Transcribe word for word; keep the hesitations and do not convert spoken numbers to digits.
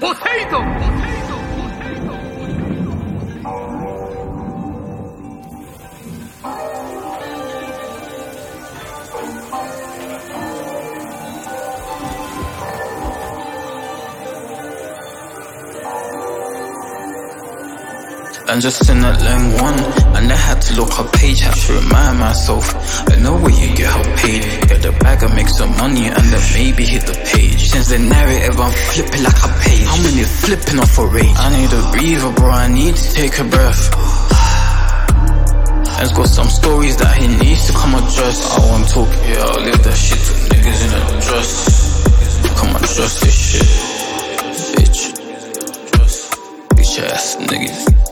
Poseidon! I'm just in that lane one, and I had to look her page, had to remind myself, I know where you get her paid. Get the bag and make some money, and then maybe hit the page. Since the narrative, I'm flipping like a page. How many flipping off a rage? I need a breather, bro, I need to take a breath. Man's got some stories that he needs to come address. I won't talk here, I'll leave that shit to niggas in a dress. Come address this shit, bitch. Bitch ass niggas.